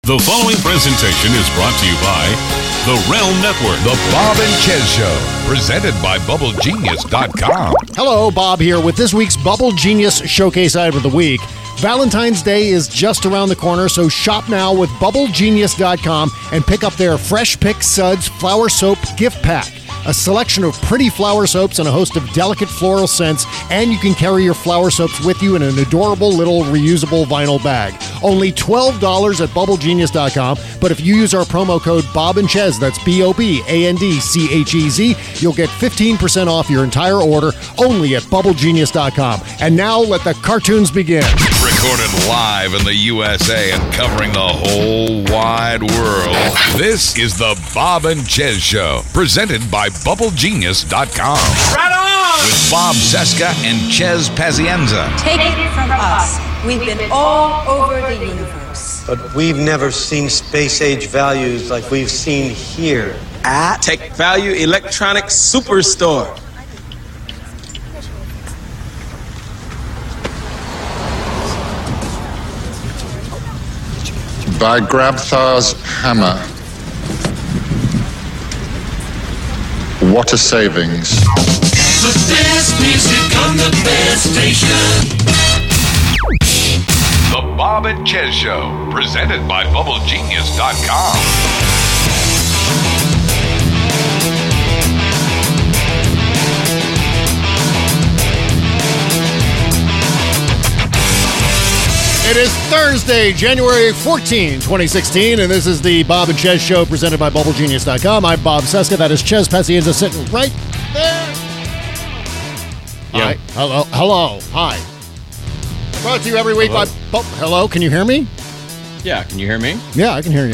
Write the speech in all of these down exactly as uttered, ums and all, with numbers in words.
The following presentation is brought to you by The Realm Network. The Bob and Chez Show, presented by Bubble Genius dot com. Hello, Bob here with this week's Bubble Genius Showcase item of the week. Valentine's Day is just around the corner, so shop now with Bubble Genius dot com and pick up their Fresh Pick Suds Flower Soap Gift Pack. A selection of pretty flower soaps and a host of delicate floral scents, and you can carry your flower soaps with you in an adorable little reusable vinyl bag. Only twelve dollars at Bubble Genius dot com, but if you use our promo code Bob and Chez, that's B O B A N D C H E Z, you'll get fifteen percent off your entire order only at Bubble Genius dot com. And now let the cartoons begin. Recorded live in the U S A and covering the whole wide world, this is the Bob and Chez Show, presented by Bubble Genius dot com. Right on! With Bob Cesca and Chez Pazienza. Take it from us. We've been all over the universe. But we've never seen space-age values like we've seen here. At Tech Value Electronics Superstore. By Grabthar's hammer. What a savings. The best music on the best station. The Bob and Chez Show, presented by Bubble Genius dot com. It is Thursday, January fourteenth, twenty sixteen, and this is the Bob and Chez Show presented by Bubble Genius dot com. I'm Bob Cesca. That is Chez Pazienza sitting right there. Hi. Hello. Hello. Hi. Brought to you every week Hello. by... Oh, hello. Can you hear me? Yeah, can you hear me? Yeah, I can hear you.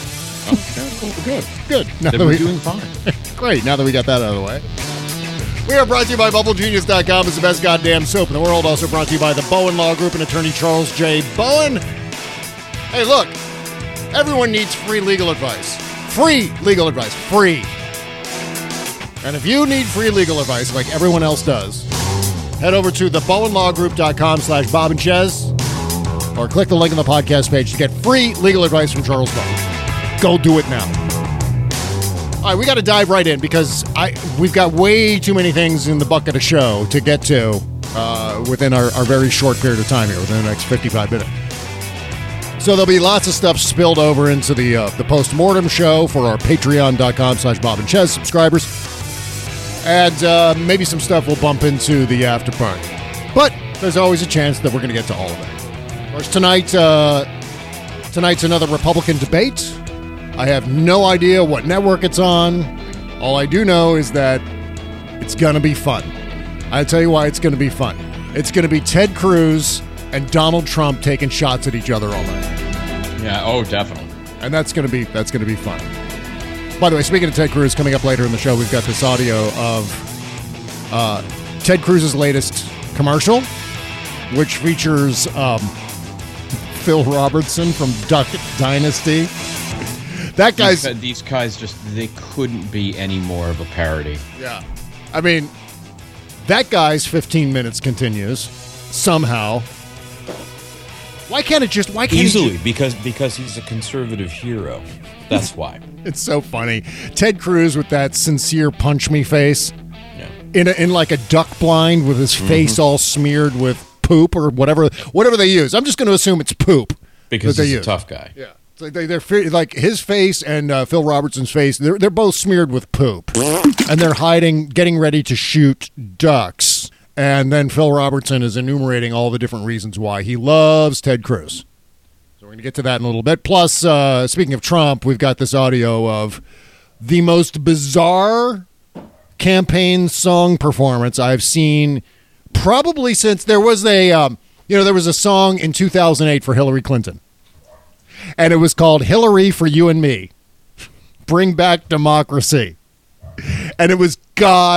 Oh, good. Good. Now Then that we're we- doing fine. Great. Now that we got that out of the way. We are brought to you by Bubble Genius dot com. It's the best goddamn soap in the world. Also brought to you by the Bowen Law Group and attorney Charles J. Bowen. Hey, look. Everyone needs free legal advice. Free legal advice. Free. And if you need free legal advice like everyone else does, head over to the bowen law group dot com slash Bob and Chez or click the link on the podcast page to get free legal advice from Charles Bowen. Go do it now. All right, we got to dive right in because I we've got way too many things in the bucket of show to get to uh, within our, our very short period of time here, within the next fifty-five minutes. So there'll be lots of stuff spilled over into the uh, the post-mortem show for our patreon dot com slash Bob and Chez subscribers. And uh, maybe some stuff will bump into the after party. But there's always a chance that we're going to get to all of it. Of course, tonight, uh, tonight's another Republican debate. I have no idea what network it's on. All I do know is that it's going to be fun. I'll tell you why it's going to be fun. It's going to be Ted Cruz and Donald Trump taking shots at each other all night. Yeah, oh, definitely. And that's going to be that's going to be fun. By the way, speaking of Ted Cruz, coming up later in the show, we've got this audio of uh, Ted Cruz's latest commercial, which features um, Phil Robertson from Duck Dynasty. That guy's... These, these guys just, they couldn't be any more of a parody. Yeah. I mean, that guy's fifteen minutes continues somehow. Why can't it just... Why can't Easily, it just, because because he's a conservative hero. That's why. It's so funny. Ted Cruz with that sincere punch me face. Yeah. In a, in like a duck blind with his face Mm-hmm. all smeared with poop or whatever whatever they use. I'm just going to assume it's poop. Because that they he's a use. tough guy. Yeah. It's like they, they're fe- like his face and uh, Phil Robertson's face. They're they're both smeared with poop, and they're hiding, getting ready to shoot ducks. And then Phil Robertson is enumerating all the different reasons why he loves Ted Cruz. So we're going to get to that in a little bit. Plus, uh, speaking of Trump, we've got this audio of the most bizarre campaign song performance I've seen probably since there was a, um, you know, there was a song in two thousand eight for Hillary Clinton. And it was called Hillary for You and Me. Bring Back Democracy. And it was god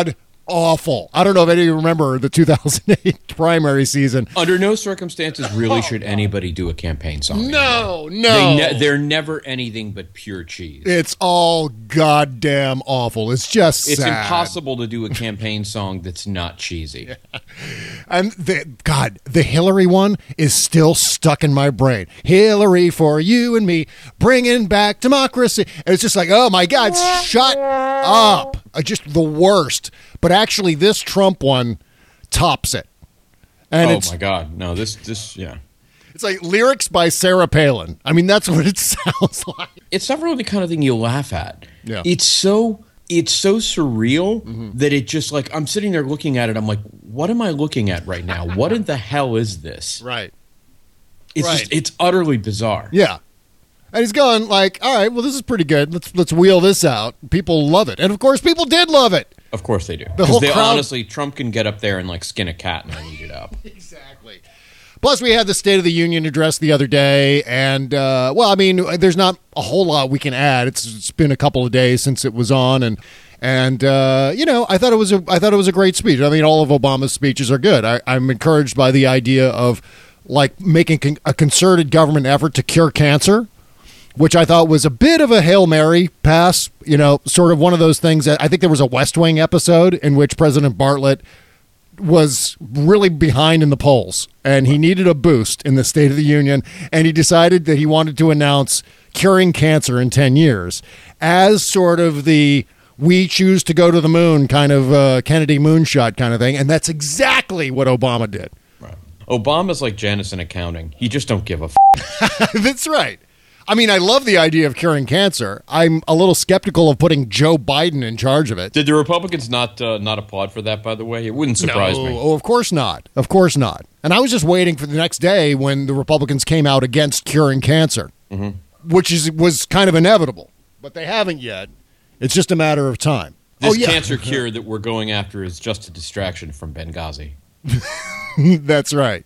awful. I don't know if any of you remember the two thousand eight primary season. Under no circumstances really should anybody do a campaign song. No, anymore. no. They ne- they're never anything but pure cheese. It's all goddamn awful. It's just It's sad. impossible to do a campaign song that's not cheesy. Yeah. And the, God, the Hillary one is still stuck in my brain. Hillary for you and me, bringing back democracy. And it's just like, oh my God, shut up. Uh, Just the worst. But actually, this Trump one tops it. And oh it's, my God. No, this, this, yeah. It's like lyrics by Sarah Palin. I mean, that's what it sounds like. It's not really the kind of thing you laugh at. Yeah. It's so it's so surreal Mm-hmm. that it just like I'm sitting there looking at it. I'm like, what am I looking at right now? What in the hell is this? Right. It's Right. just it's utterly bizarre. Yeah. And he's going like, all right, well, this is pretty good. Let's let's wheel this out. People love it. And, of course, people did love it. Of course they do. The whole Because they crowd- honestly, Trump can get up there and like skin a cat and then eat it up. Exactly. Plus, we had the State of the Union address the other day. And, uh, well, I mean, there's not a whole lot we can add. It's, it's been a couple of days since it was on. And, and uh, you know, I thought it was a, I thought it was a great speech. I mean, all of Obama's speeches are good. I, I'm encouraged by the idea of, like, making con- a concerted government effort to cure cancer, which I thought was a bit of a Hail Mary pass, you know, sort of one of those things that I think there was a West Wing episode in which President Bartlett was really behind in the polls and he needed a boost in the State of the Union. And he decided that he wanted to announce curing cancer in ten years as sort of the we choose to go to the moon kind of uh, Kennedy moonshot kind of thing. And that's exactly what Obama did. Right. Obama's like Janice in accounting. He just don't give a f- That's right. I mean, I love the idea of curing cancer. I'm a little skeptical of putting Joe Biden in charge of it. Did the Republicans not uh, not applaud for that, by the way? It wouldn't surprise no. me. Oh, of course not. Of course not. And I was just waiting for the next day when the Republicans came out against curing cancer, Mm-hmm. which is was kind of inevitable. But they haven't yet. It's just a matter of time. This oh, yeah. cancer cure that we're going after is just a distraction from Benghazi. That's right.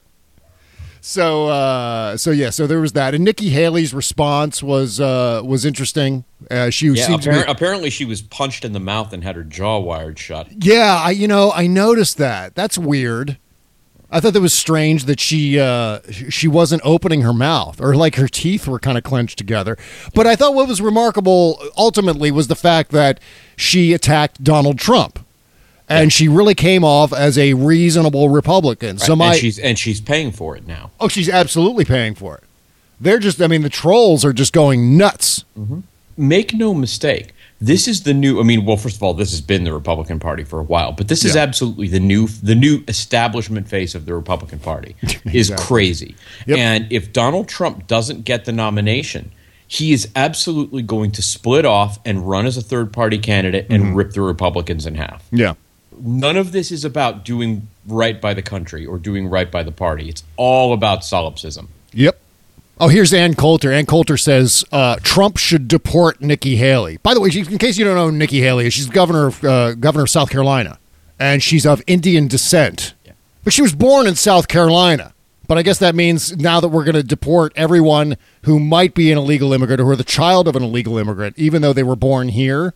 So, uh, so yeah, so there was that, and Nikki Haley's response was uh, was interesting. Uh, she Yeah, seemed appar- to be, apparently she was punched in the mouth and had her jaw wired shut. yeah, I you know I noticed that. That's weird. I thought that was strange that she uh, she wasn't opening her mouth, or like her teeth were kind of clenched together. But I thought what was remarkable ultimately was the fact that she attacked Donald Trump. And she really came off as a reasonable Republican. So Right, my and she's and she's paying for it now. oh, she's absolutely paying for it. They're just, I mean, the trolls are just going nuts. Mm-hmm. Make no mistake. This is the new. I mean, well, first of all, this has been the Republican Party for a while, but this is Yeah. absolutely the new the new establishment face of the Republican Party. Is Exactly. crazy. Yep. And if Donald Trump doesn't get the nomination, he is absolutely going to split off and run as a third party candidate and Mm-hmm. rip the Republicans in half. Yeah. None of this is about doing right by the country or doing right by the party. It's all about solipsism. Yep. Oh, here's Ann Coulter. Ann Coulter says uh, Trump should deport Nikki Haley. By the way, in case you don't know who Nikki Haley is, she's governor of, uh, governor of South Carolina, and she's of Indian descent. Yeah. But she was born in South Carolina. But I guess that means now that we're going to deport everyone who might be an illegal immigrant or who are the child of an illegal immigrant, even though they were born here.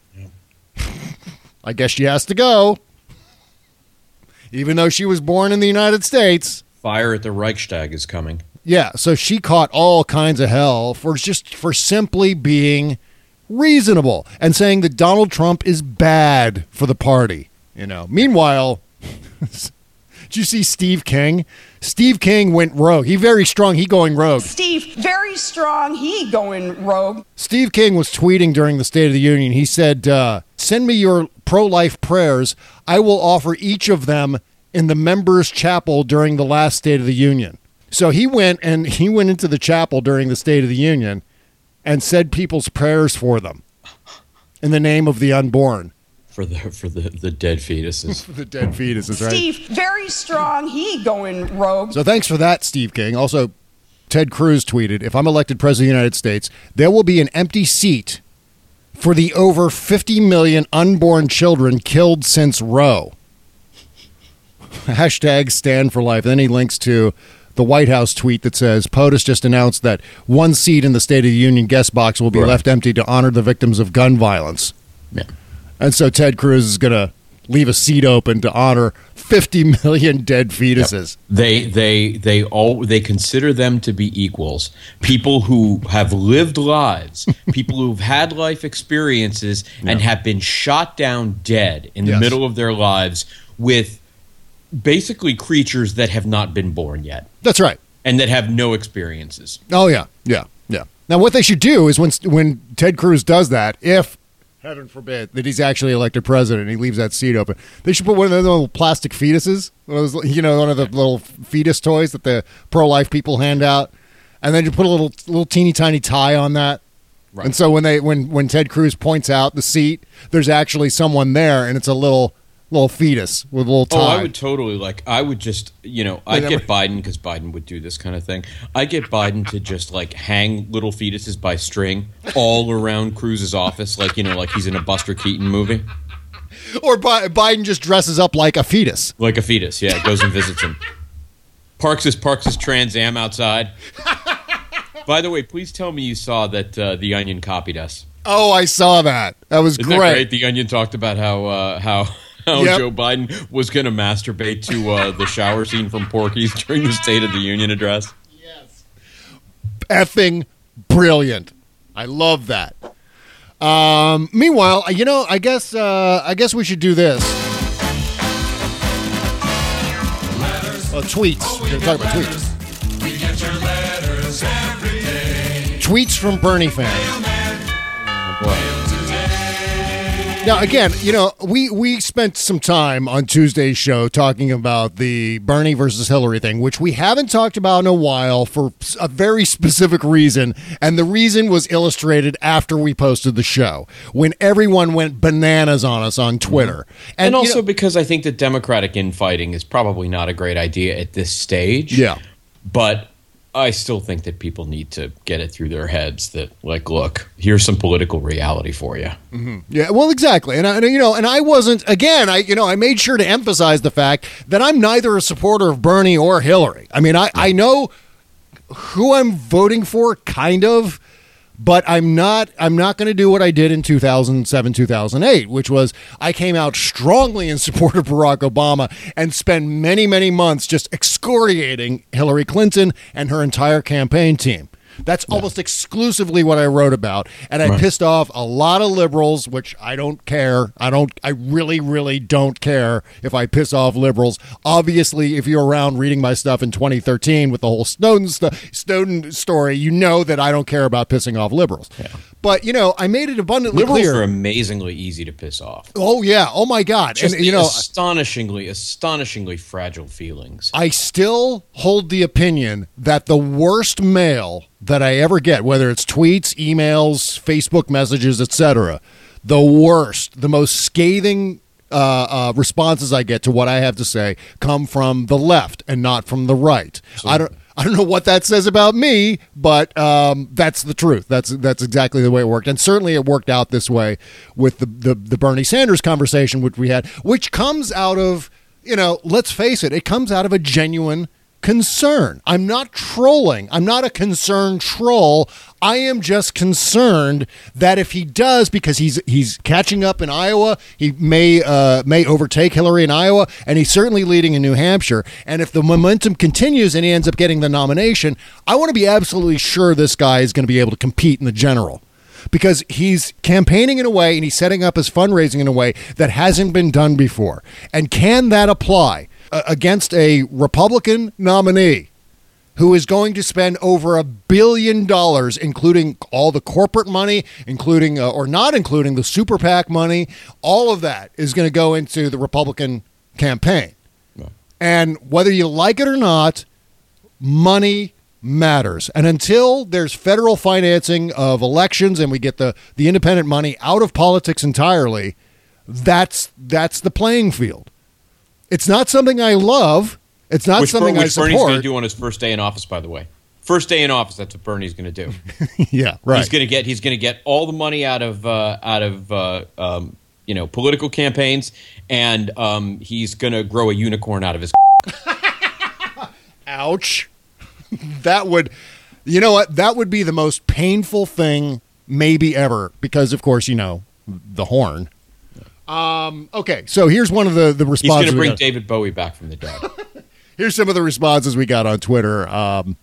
I guess she has to go, even though she was born in the United States. Fire at the Reichstag is coming. Yeah, so she caught all kinds of hell for just for simply being reasonable and saying that Donald Trump is bad for the party. You know. Meanwhile, did you see Steve King? Steve King went rogue. He very strong. He going rogue. Steve, very strong. He going rogue. Steve King was tweeting during the State of the Union. He said, uh, send me your pro-life prayers. I will offer each of them in the members' chapel during the last State of the Union. So he went and he went into the chapel during the State of the Union and said people's prayers for them in the name of the unborn. For the for the, the dead fetuses. For the dead fetuses, right? Steve, very strong. He going rogue. So thanks for that, Steve King. Also, Ted Cruz tweeted, if I'm elected president of the United States, there will be an empty seat for the over fifty million unborn children killed since Roe. Hashtag stand for life. Then he links to the White House tweet that says, POTUS just announced that one seat in the State of the Union guest box will be Right. left empty to honor the victims of gun violence. Yeah. And so Ted Cruz is going to leave a seat open to honor fifty million dead fetuses. Yep. They they they all they consider them to be equals. People who have lived lives, people who've had life experiences and Yeah. have been shot down dead in the Yes. middle of their lives with basically creatures that have not been born yet. That's right. And that have no experiences. Oh, yeah, yeah, yeah. Now, what they should do is when when Ted Cruz does that, if, heaven forbid, that he's actually elected president and he leaves that seat open, they should put one of those little plastic fetuses, one of those, you know, one of the little fetus toys that the pro-life people hand out, and then you put a little little teeny tiny tie on that. Right. And so when they when when Ted Cruz points out the seat, there's actually someone there, and it's a little little fetus with a little tie. Oh, I would totally like. I would just, you know, I'd Wait, get Biden because Biden would do this kind of thing. I'd get Biden to just like hang little fetuses by string all around Cruz's office, like you know, like he's in a Buster Keaton movie, Or Bi- Biden just dresses up like a fetus. like a fetus. Yeah, goes and visits him. Parks his parks his Trans Am outside. By the way, please tell me you saw that uh, The Onion copied us. Oh, I saw that. That was Isn't great. that great? The Onion talked about how uh, how. How Yep. Joe Biden was going to masturbate to uh, the shower scene from Porky's during the State of the Union address. Effing brilliant. I love that. Um, meanwhile, you know, I guess uh, I guess we should do this. Oh, tweets. We're going to talk about tweets. We get your letters every day. Tweets from Bernie fans. Now, again, you know, we, we spent some time on Tuesday's show talking about the Bernie versus Hillary thing, which we haven't talked about in a while for a very specific reason. And the reason was illustrated after we posted the show, when everyone went bananas on us on Twitter. And, And, you also know- because I think that Democratic infighting is probably not a great idea at this stage. Yeah. But I still think that people need to get it through their heads that, like, look, here's some political reality for you. Mm-hmm. Yeah, well, exactly, and I, and, you know, and I wasn't. Again, I you know, I made sure to emphasize the fact that I'm neither a supporter of Bernie or Hillary. I mean, I, I know who I'm voting for, kind of, but I'm not. I'm not going to do what I did in two thousand seven, two thousand eight, which was I came out strongly in support of Barack Obama and spent many, many months just excoriating Hillary Clinton and her entire campaign team. That's yeah. almost exclusively what I wrote about, and I right. pissed off a lot of liberals, which I don't care. I don't. I really, really don't care if I piss off liberals. Obviously, if you're around reading my stuff in twenty thirteen with the whole Snowden st- Snowden story, you know that I don't care about pissing off liberals. Yeah. But you know, I made it abundantly liberals clear. Liberals are amazingly easy to piss off. Oh yeah. Oh my God. Just and you know, astonishingly, astonishingly fragile feelings. I still hold the opinion that the worst mail that I ever get, whether it's tweets, emails, Facebook messages, et cetera, the worst, the most scathing uh, uh, responses I get to what I have to say come from the left and not from the right. So, I don't. I don't know what that says about me, but um, that's the truth. That's that's exactly the way it worked, and certainly it worked out this way with the the, the Bernie Sanders conversation, which we had, which comes out of, you know, let's face it, it comes out of a genuine concern. I'm not trolling. I'm not a concerned troll. I am just concerned that if he does, because he's he's catching up in Iowa, he may uh, may overtake Hillary in Iowa, and he's certainly leading in New Hampshire. And if the momentum continues and he ends up getting the nomination, I want to be absolutely sure this guy is going to be able to compete in the general. Because he's campaigning in a way and he's setting up his fundraising in a way that hasn't been done before. And can that apply uh, against a Republican nominee who is going to spend over a billion dollars, including all the corporate money, including uh, or not including the super PAC money? All of that is going to go into the Republican campaign. Yeah. And whether you like it or not, money matters. And until there's federal financing of elections and we get the, the independent money out of politics entirely, that's that's the playing field. It's not something I love. It's not which something which I support. Bernie's going to do on his first day in office, by the way. First day in office, that's what Bernie's going to do. Yeah, right. He's going to get he's going to get all the money out of uh, out of uh, um, you know political campaigns, and um, he's going to grow a unicorn out of his. Ouch. That would, you know what? That would be the most painful thing maybe ever because, of course, you know, the horn. Um, okay, so here's one of the, the He's responses. going to we bring got. David Bowie back from the dead. Here's some of the responses we got on Twitter. Um,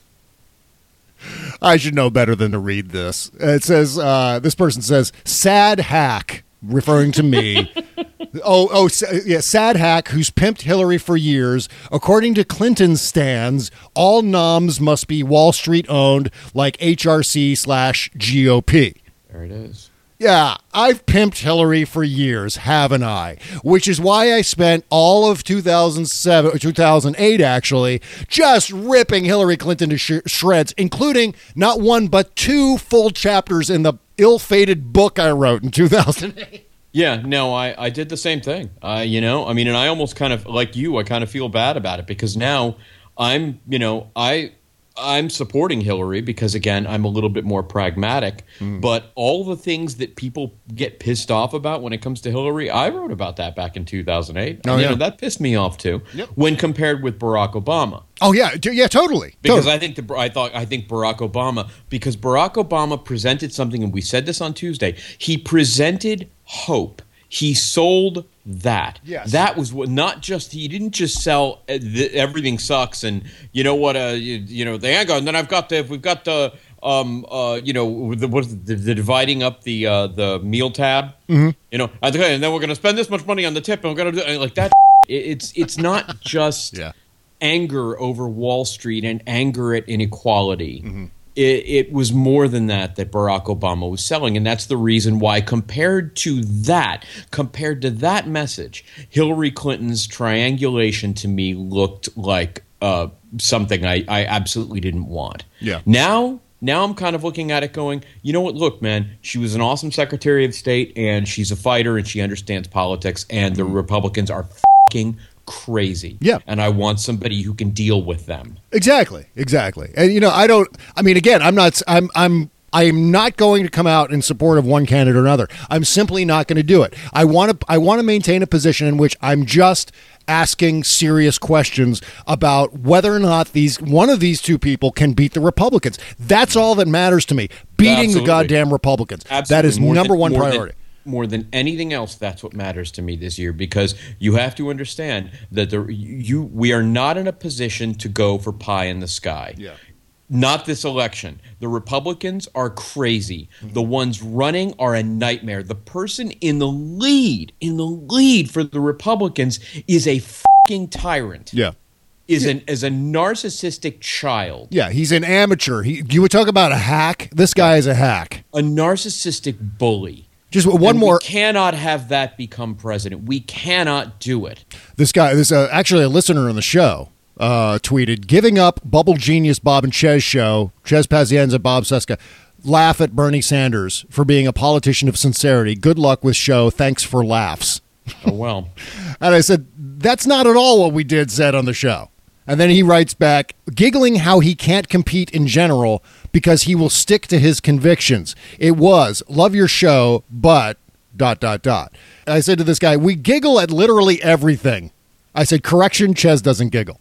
I should know better than to read this. It says, uh, this person says, sad hack, referring to me. oh, oh, yeah, sad hack who's pimped Hillary for years. According to Clinton's stands, all noms must be Wall Street owned like H R C slash G O P. There it is. Yeah, I've pimped Hillary for years, haven't I? Which is why I spent all of two thousand seven, or two thousand eight actually, just ripping Hillary Clinton to sh- shreds, including not one but two full chapters in the ill-fated book I wrote in two thousand eight. Yeah, no, I, I did the same thing. Uh, you know, I mean, and I almost kind of, like you, I kind of feel bad about it because now I'm, you know, I... I'm supporting Hillary because, again, I'm a little bit more pragmatic. Mm. But all the things that people get pissed off about when it comes to Hillary, I wrote about that back in two thousand eight. Oh, and, yeah. You know, that pissed me off too. Yep. When compared with Barack Obama. Oh yeah, yeah, totally. Because totally. I think the I thought I think Barack Obama because Barack Obama presented something, and we said this on Tuesday. He presented hope. He sold that. Yes. That was what, not just, he didn't just sell uh, the, everything sucks and you know what, uh, you, you know, the anger, and then I've got the, we've got the, um, uh, you know, the, what is it, the, the dividing up the, uh, the meal tab, mm-hmm. you know, and then we're going to spend this much money on the tip and we're going to do like that. It, it's, it's not just yeah. anger over Wall Street and anger at inequality. Mm-hmm. It, it was more than that that Barack Obama was selling, and that's the reason why compared to that, compared to that message, Hillary Clinton's triangulation to me looked like uh, something I, I absolutely didn't want. Yeah. Now, now I'm kind of looking at it going, you know what, look, man, she was an awesome Secretary of State, and she's a fighter, and she understands politics, and the Republicans are fucking crazy. Yeah. And I want somebody who can deal with them. Exactly. Exactly. And you know, I don't I mean again, I'm not I'm I'm I am not going to come out in support of one candidate or another. I'm simply not going to do it. I want to I want to maintain a position in which I'm just asking serious questions about whether or not these one of these two people can beat the Republicans. That's all that matters to me. Beating Absolutely. the goddamn Republicans. Absolutely. That is More number than- one more priority. Than- More than anything else, that's what matters to me this year because you have to understand that the you we are not in a position to go for pie in the sky. Yeah. Not this election. The Republicans are crazy. Mm-hmm. The ones running are a nightmare. The person in the lead, in the lead for the Republicans is a fucking tyrant. Yeah. Is an is a narcissistic child. Yeah, he's an amateur. He you would talk about a hack. This guy is a hack. A narcissistic bully. Just one and more. We cannot have that become president. We cannot do it. This guy, this uh, actually a listener on the show, uh, tweeted, giving up Bubble Genius Bob and Ches show, Ches Pazienza, Bob Seska, laugh at Bernie Sanders for being a politician of sincerity. Good luck with show. Thanks for laughs. Oh, well. And I said, that's not at all what we did said on the show. And then he writes back, giggling how he can't compete in general because he will stick to his convictions. It was, love your show, but dot, dot, dot. And I said to this guy, we giggle at literally everything. I said, correction, Ches doesn't giggle.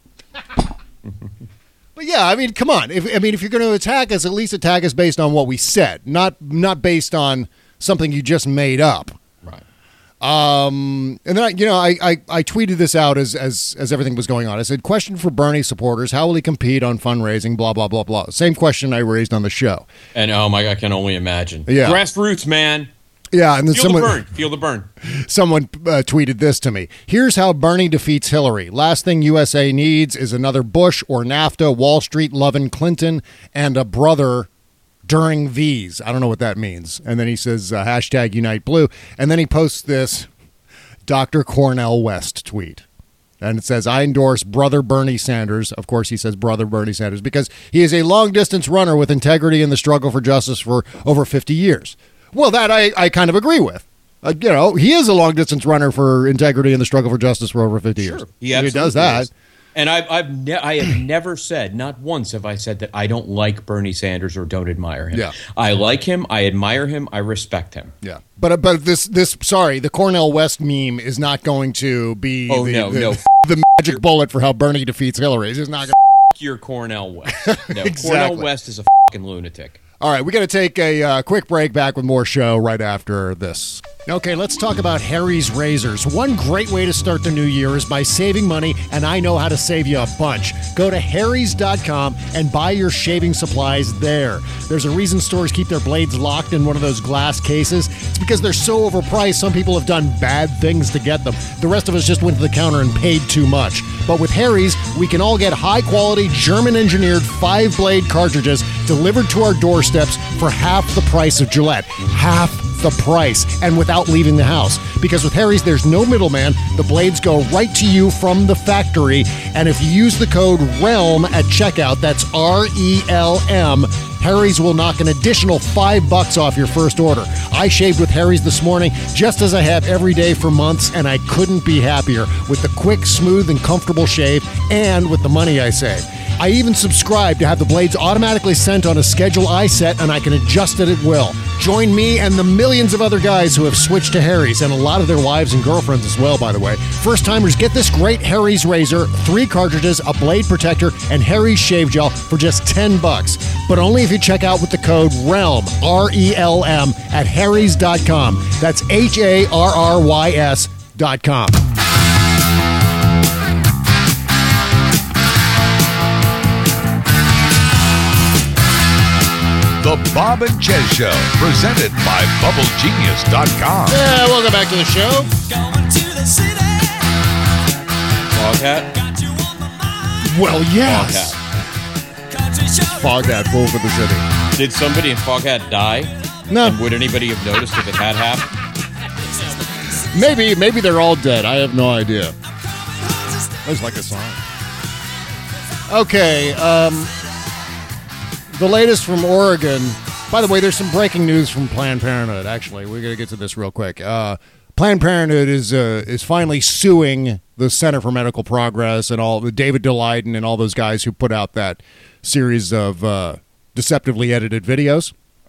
But yeah, I mean, come on. If I mean, if you're going to attack us, at least attack us based on what we said, not not based on something you just made up. Right. Um, and then, I, you know, I, I, I tweeted this out as, as, as everything was going on. I said, question for Bernie supporters, how will he compete on fundraising, blah, blah, blah, blah. Same question I raised on the show. And, oh, my God, I can only imagine. Yeah. Grassroots, man. Yeah, and then Feel someone, the burn. Feel the burn. Someone uh, tweeted this to me. Here's how Bernie defeats Hillary. Last thing U S A needs is another Bush or NAFTA, Wall Street loving Clinton, and a brother during these. I don't know what that means. And then he says, uh, hashtag Unite Blue. And then he posts this Doctor Cornel West tweet. And it says, I endorse brother Bernie Sanders. Of course, he says brother Bernie Sanders because he is a long-distance runner with integrity in the struggle for justice for over fifty years. Well, that I, I kind of agree with. Uh, you know, he is a long-distance runner for integrity in the struggle for justice for over fifty Sure. years. He, he does that. Is. And I've, I've ne- I have never said, not once have I said that I don't like Bernie Sanders or don't admire him. Yeah. I like him. I admire him. I respect him. Yeah. But but this, this sorry, the Cornel West meme is not going to be oh, the, no, the, no. the magic bullet for how Bernie defeats Hillary. It's just not going to your Cornel West. No, exactly. Cornel West is a fucking lunatic. All right, we got to take a uh, quick break. Back with more show right after this. Okay, let's talk about Harry's Razors. One great way to start the new year is by saving money, and I know how to save you a bunch. Go to harrys dot com and buy your shaving supplies there. There's a reason stores keep their blades locked in one of those glass cases. It's because they're so overpriced, some people have done bad things to get them. The rest of us just went to the counter and paid too much. But with Harry's, we can all get high-quality, German-engineered five-blade cartridges delivered to our doorsteps for half the price of Gillette. Half the price, and without leaving the house. Because with Harry's, there's no middleman. The blades go right to you from the factory, and if you use the code REALM at checkout, that's R E L M, Harry's will knock an additional five bucks off your first order. I shaved with Harry's this morning, just as I have every day for months, and I couldn't be happier with the quick, smooth, and comfortable shave, and with the money I save. I even subscribe to have the blades automatically sent on a schedule I set, and I can adjust it at will. Join me and the millions of other guys who have switched to Harry's, and a lot of their wives and girlfriends as well, by the way. First-timers get this great Harry's razor, three cartridges, a blade protector, and Harry's shave gel for just ten bucks. But only if you check out with the code REALM, R E L M, at harrys dot com. That's H A R R Y S dot com. The Bob and Ches Show, presented by bubble genius dot com. Yeah, welcome back to the show. Going to the city. Foghat? Well, yes. Foghat. Foghat full for the city. Did somebody in Foghat die? No. And would anybody have noticed if it had happened? Maybe, maybe they're all dead. I have no idea. That's like a song. Okay, um... the latest from Oregon. By the way, there's some breaking news from Planned Parenthood, actually. We're going to get to this real quick. Uh, Planned Parenthood is uh, is finally suing the Center for Medical Progress and all, David Daleiden and all those guys who put out that series of uh, deceptively edited videos.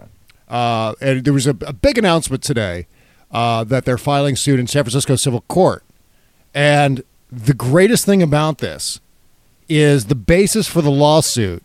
Uh, and there was a, a big announcement today uh, that they're filing suit in San Francisco Civil Court. And the greatest thing about this is the basis for the lawsuit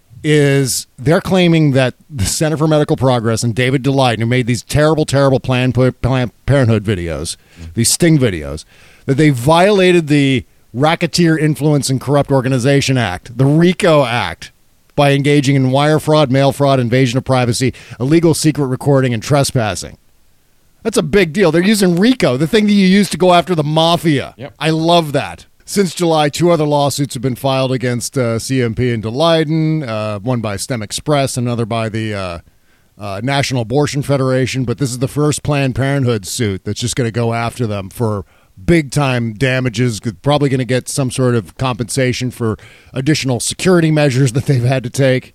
is they're claiming that the Center for Medical Progress and David Daleiden, who made these terrible, terrible Planned Parenthood videos, these sting videos, that they violated the Racketeer Influence and Corrupt Organization Act, the RICO Act, by engaging in wire fraud, mail fraud, invasion of privacy, illegal secret recording, and trespassing. That's a big deal. They're using RICO, the thing that you use to go after the mafia. Yep. I love that. Since July, two other lawsuits have been filed against uh, C M P and Daleiden, uh, one by STEM Express, another by the uh, uh, National Abortion Federation. But this is the first Planned Parenthood suit that's just going to go after them for big-time damages, probably going to get some sort of compensation for additional security measures that they've had to take.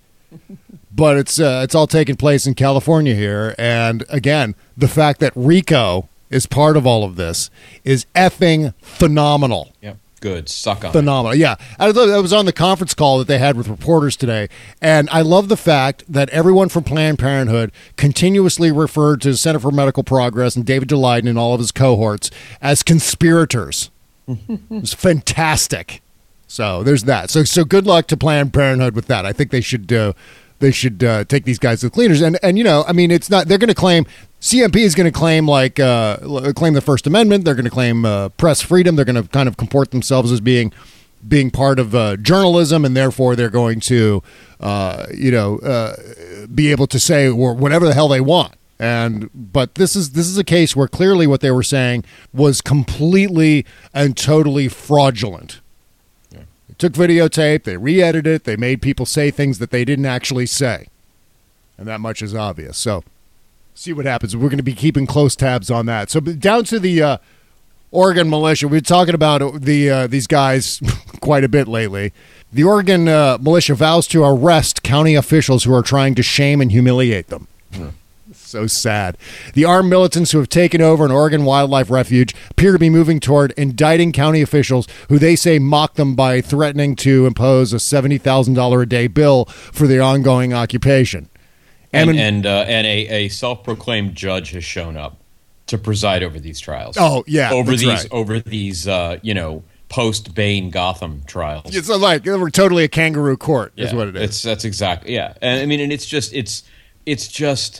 But it's uh, it's all taking place in California here. And, again, the fact that RICO is part of all of this is effing phenomenal. Yep. Good. Suck on Phenomenal. it. Yeah. I was on the conference call that they had with reporters today, and I love the fact that everyone from Planned Parenthood continuously referred to Center for Medical Progress and David Daleiden and all of his cohorts as conspirators. It's fantastic. So there's that. So so good luck to Planned Parenthood with that. I think they should uh, they should uh, take these guys to the cleaners. And and you know, I mean, it's not. They're going to claim. C M P is going to claim like uh, claim the First Amendment. They're going to claim uh, press freedom. They're going to kind of comport themselves as being being part of uh, journalism, and therefore they're going to uh, you know uh, be able to say whatever the hell they want. And but this is this is a case where clearly what they were saying was completely and totally fraudulent. Yeah. They took videotape, they re-edited it, they made people say things that they didn't actually say, and that much is obvious. So. See what happens. We're going to be keeping close tabs on that. So down to the uh, Oregon militia. We've been talking about the uh, these guys quite a bit lately. The Oregon uh, militia vows to arrest county officials who are trying to shame and humiliate them. Hmm. So sad. The armed militants who have taken over an Oregon wildlife refuge appear to be moving toward indicting county officials who they say mock them by threatening to impose a seventy thousand dollars a day bill for the ongoing occupation. And and, and, uh, and a, a self-proclaimed judge has shown up to preside over these trials. Oh yeah, over that's these right. over these uh, you know post-Bain Gotham trials. It's like we're totally a kangaroo court, yeah, is what it is. It's that's exactly yeah. And I mean, and it's just it's it's just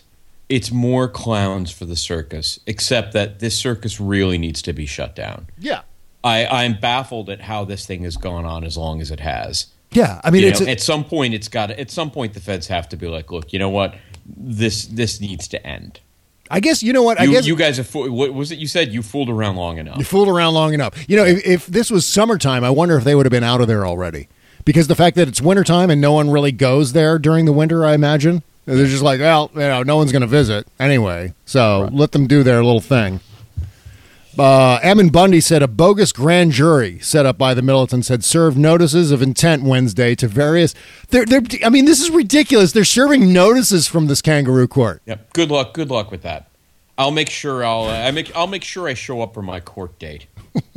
it's more clowns for the circus, except that this circus really needs to be shut down. Yeah. I, I'm baffled at how this thing has gone on as long as it has. Yeah, I mean, You it's know, a- at some point it's got to, at some point the feds have to be like, look, you know what, this this needs to end. I guess you know what. I You, guess you guys have fool- what was it you said? You fooled around long enough. you fooled around long enough. You know, if, if this was summertime, I wonder if they would have been out of there already. Because the fact that it's wintertime and no one really goes there during the winter, I imagine they're just like, well, you know, no one's going to visit anyway, so Right. let them do their little thing. Uh, Ammon Bundy said a bogus grand jury set up by the militants had served notices of intent Wednesday to various. They're, they're, I mean, this is ridiculous. They're serving notices from this kangaroo court. Yep. Good luck. Good luck with that. I'll make sure I'll uh, I make I'll make sure I show up for my court date.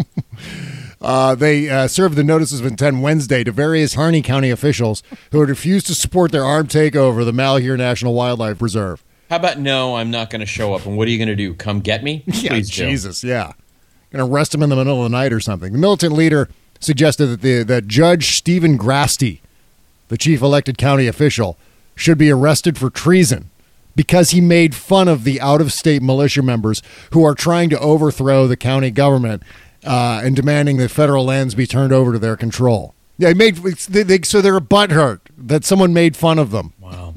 Uh, they uh, served the notices of intent Wednesday to various Harney County officials who had refused to support their armed takeover of the Malheur National Wildlife Reserve. How about no? I'm not going to show up. And what are you going to do? Come get me? Yeah, Please do. Jesus, yeah. Going to arrest him in the middle of the night or something. The militant leader suggested that the that Judge Stephen Grasty, the chief elected county official, should be arrested for treason because he made fun of the out-of-state militia members who are trying to overthrow the county government uh, and demanding that federal lands be turned over to their control. Yeah, he made they, they, so they're butthurt that someone made fun of them. Wow.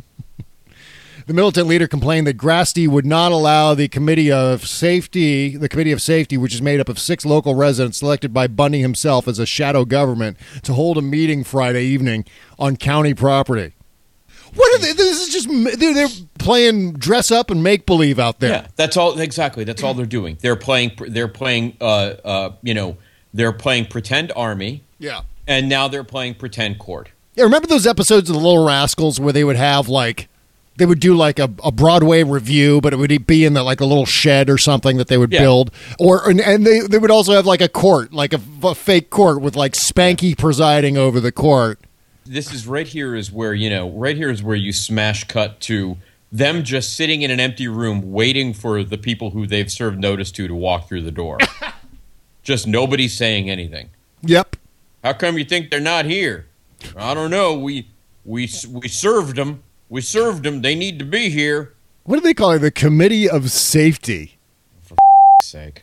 The militant leader complained that Grasty would not allow the Committee of Safety, the Committee of Safety, which is made up of six local residents selected by Bundy himself as a shadow government, to hold a meeting Friday evening on county property. What are they? This is just they're, they're playing dress up and make believe out there. Yeah, that's all. Exactly, that's all they're doing. They're playing. They're playing. Uh, uh, you know, they're playing pretend army. Yeah. And now they're playing pretend court. Yeah, remember those episodes of The Little Rascals where they would have like. They would do like a, a Broadway review, but it would be in the, like a little shed or something that they would Yeah. build. Or and, and they, they would also have like a court, like a, a fake court with like Spanky presiding over the court. This is right here is where, you know, right here is where you smash cut to them just sitting in an empty room waiting for the people who they've served notice to to walk through the door. Just nobody saying anything. Yep. How come you think they're not here? I don't know. We we we served them. We served them. They need to be here. What do they call it? The Committee of Safety. For f- sake.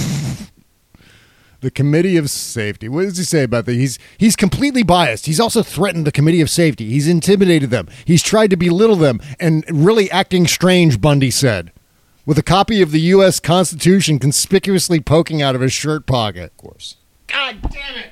The Committee of Safety. What does he say about that? He's he's completely biased. He's also threatened the Committee of Safety. He's intimidated them. He's tried to belittle them and really acting strange, Bundy said, with a copy of the U S Constitution conspicuously poking out of his shirt pocket. Of course. God damn it.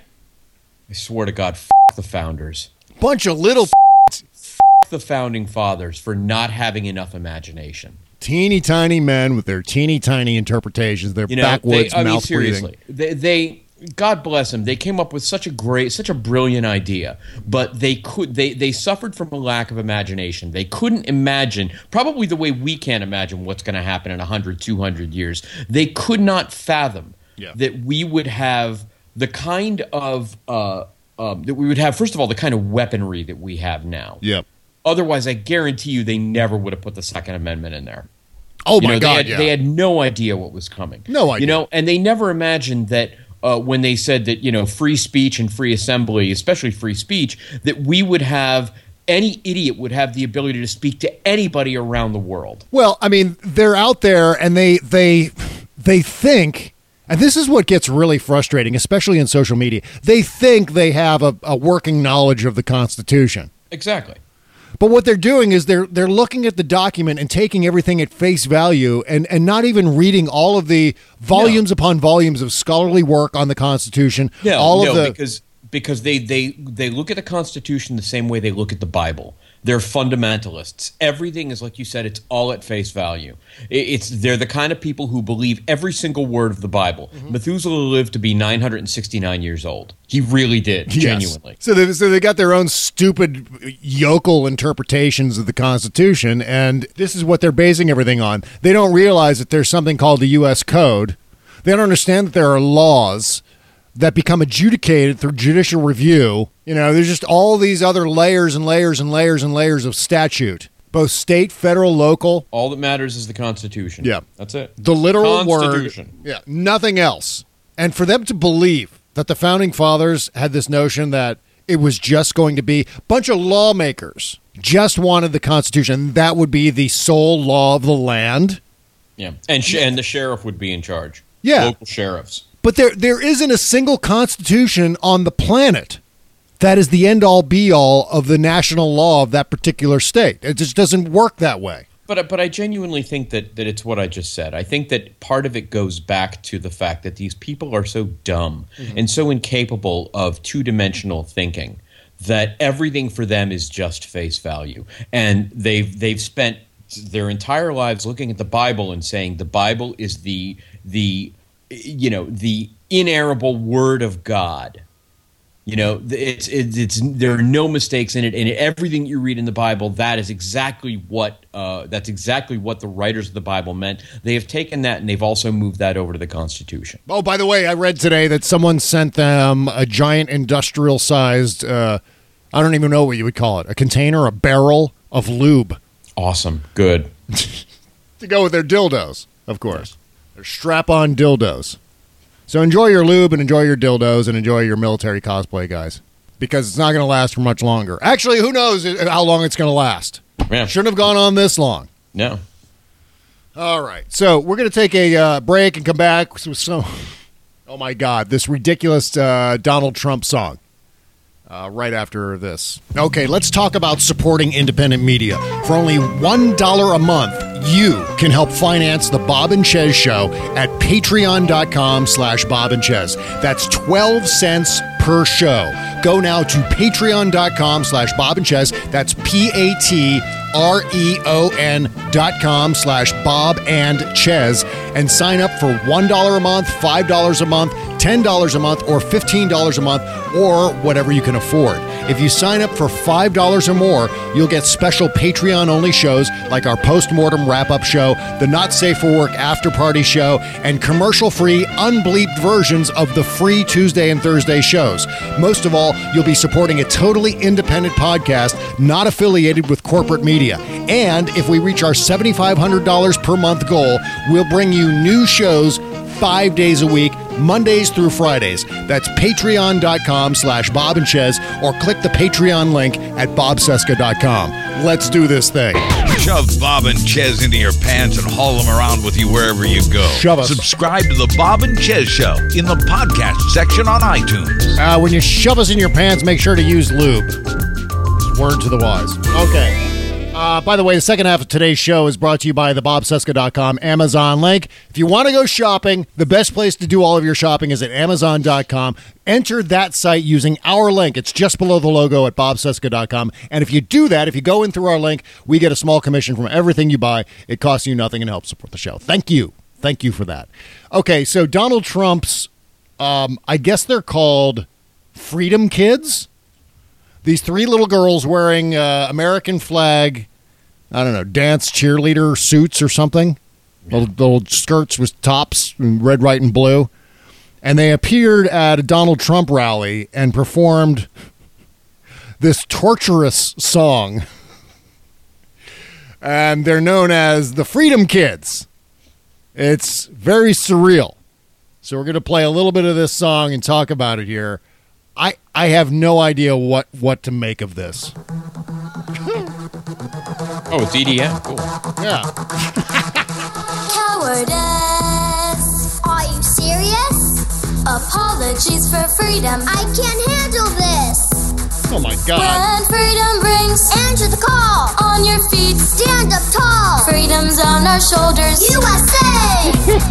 I swear to God, f- the founders. Bunch of little F- the founding fathers for not having enough imagination. teeny tiny men with their teeny tiny interpretations, their You know, backwoods they, I mean, mouth seriously, breathing. they, they, God bless them. They came up with such a great, such a brilliant idea, but they could, they, they suffered from a lack of imagination. They couldn't imagine, probably the way we can't imagine what's going to happen in one hundred, two hundred years. They could not fathom Yeah. that we would have the kind of, uh, um, that we would have, first of all, the kind of weaponry that we have now. Yep. Otherwise, I guarantee you they never would have put the Second Amendment in there. Oh, You my know, God, they had, yeah. they had no idea what was coming. No idea. You know, and they never imagined that uh, when they said that, you know, free speech and free assembly, especially free speech, that we would have, any idiot would have the ability to speak to anybody around the world. Well, I mean, they're out there and they they they think, and this is what gets really frustrating, especially in social media. They think they have a, a working knowledge of the Constitution. Exactly. But what they're doing is they're they're looking at the document and taking everything at face value and, and not even reading all of the volumes No. upon volumes of scholarly work on the Constitution. No, all no, of the because because they, they they look at the Constitution the same way they look at the Bible. They're fundamentalists. Everything is, like you said, it's all at face value. It- It's they're the kind of people who believe every single word of the Bible. Mm-hmm. Methuselah lived to be nine hundred sixty-nine years old. He really did, Yes. genuinely. So they, so they got their own stupid yokel interpretations of the Constitution, and this is what they're basing everything on. They don't realize that there's something called the U S Code. They don't understand that there are laws that become adjudicated through judicial review. You know, there's just all these other layers and layers and layers and layers of statute, both state, federal, local. All that matters is the Constitution. Yeah. That's it. The literal Constitution. word. Yeah, nothing else. And for them to believe that the founding fathers had this notion that it was just going to be a bunch of lawmakers just wanted the Constitution. That would be the sole law of the land. Yeah, and sh- and the sheriff would be in charge. Yeah. Local sheriffs. But there there isn't a single constitution on the planet that is the end-all, be-all of the national law of that particular state. It just doesn't work that way. But but I genuinely think that, that it's what I just said. I think that part of it goes back to the fact that these people are so dumb mm-hmm. and so incapable of two-dimensional thinking that everything for them is just face value. And they've they've spent their entire lives looking at the Bible and saying the Bible is the the you know the inerrable word of God. You know, it's, it's it's there are no mistakes in it, and everything you read in the Bible, that is exactly what uh, that's exactly what the writers of the Bible meant. They have taken that and they've also moved that over to the Constitution. Oh, by the way, I read today that someone sent them a giant industrial-sized, uh, I don't even know what you would call it, a container, a barrel of lube. Awesome, good. To go with their dildos, of course. Their strap-on dildos. So enjoy your lube and enjoy your dildos and enjoy your military cosplay, guys, because it's not going to last for much longer. Actually, who knows how long it's going to last? Yeah. Shouldn't have gone on this long. No. All right. So we're going to take a uh, break and come back with some, oh, my God, this ridiculous uh, Donald Trump song uh, right after this. Okay, let's talk about supporting independent media. For only one dollar a month, you can help finance the Bob and Chez Show at patreon.com slash Bob and Chez. That's twelve cents per show. Go now to patreon.com slash Bob and Chez. That's P-A-T-R-E-O-N dot com slash Bob and Chez. And sign up for one dollar a month, five dollars a month, ten dollars a month, or fifteen dollars a month, or whatever you can afford. If you sign up for five dollars or more, you'll get special Patreon-only shows like our post-mortem wrap-up show, the Not Safe for Work after-party show, and commercial-free, unbleeped versions of the free Tuesday and Thursday shows. Most of all, you'll be supporting a totally independent podcast, not affiliated with corporate media. And if we reach our seven thousand five hundred dollars per month goal, we'll bring you new shows five days a week, Mondays through Fridays. That's patreon.com slash Bob and Chez, or click the Patreon link at bob cesca dot com. Let's do this thing. Shove Bob and Chez into your pants and haul them around with you wherever you go. Shove us. Subscribe to the Bob and Chez Show in the podcast section on iTunes. Uh, when you shove us in your pants, make sure to use lube. Word to the wise. Okay. Uh, by the way, the second half of today's show is brought to you by the bob cesca dot com Amazon link. If you want to go shopping, the best place to do all of your shopping is at amazon dot com. Enter that site using our link. It's just below the logo at bob cesca dot com. And if you do that, if you go in through our link, we get a small commission from everything you buy. It costs you nothing and helps support the show. Thank you. Thank you for that. Okay, so Donald Trump's, um, I guess they're called Freedom Kids. These three little girls wearing uh, American flag, I don't know, dance cheerleader suits or something. Yeah. Little, little skirts with tops, in red, white, and blue. And they appeared at a Donald Trump rally and performed this torturous song. And they're known as the Freedom Kids. It's very surreal. So we're going to play a little bit of this song and talk about it here. I, I have no idea what, what to make of this. Oh, it's E D M. Cool. Yeah. Cowardice. Are you serious? Apologies for freedom. I can't handle this. Oh, my God. When freedom rings, answer the call. On your feet, stand up tall. Freedom's on our shoulders. U S A!